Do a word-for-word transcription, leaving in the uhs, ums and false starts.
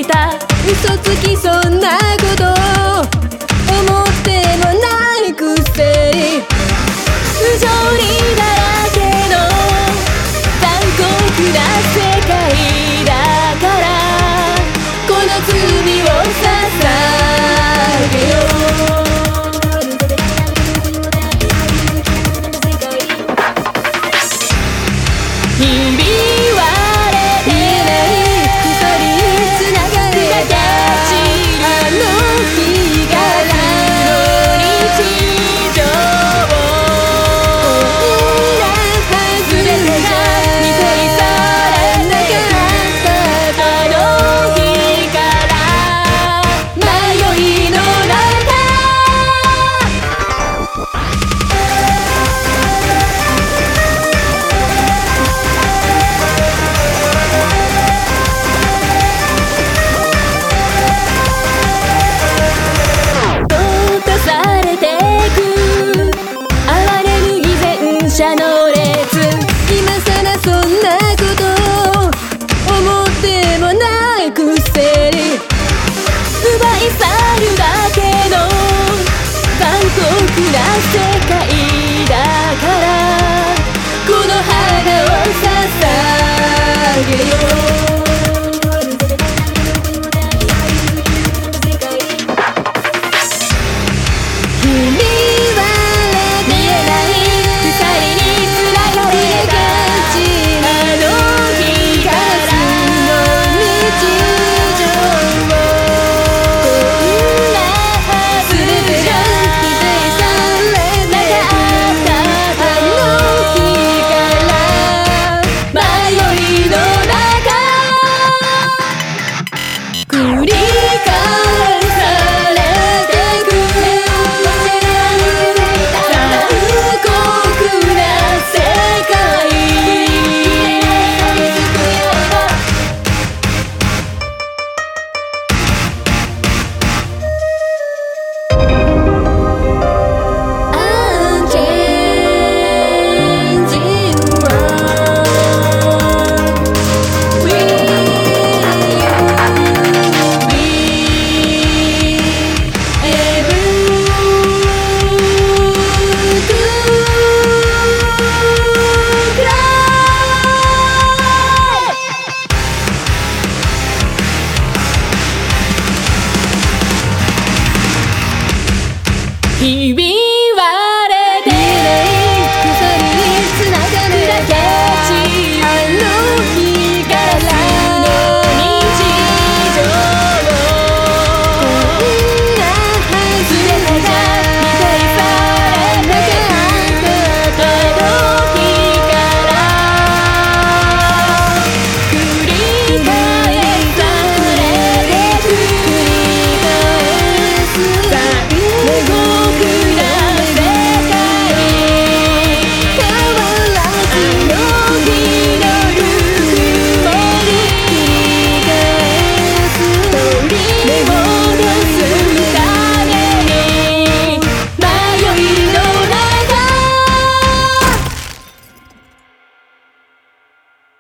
した嘘つきそんなこと思ってもないくせに不条理だらけの残酷な世界だからこの罪を捧げようひび割れて二人つながれたあの日がの日常こんなはずでじゃ見取りされなかったあの日から迷いの中車の列今さらそんなこと思ってもないくせに奪い去るだけの残酷な世界だからこの花を捧げよう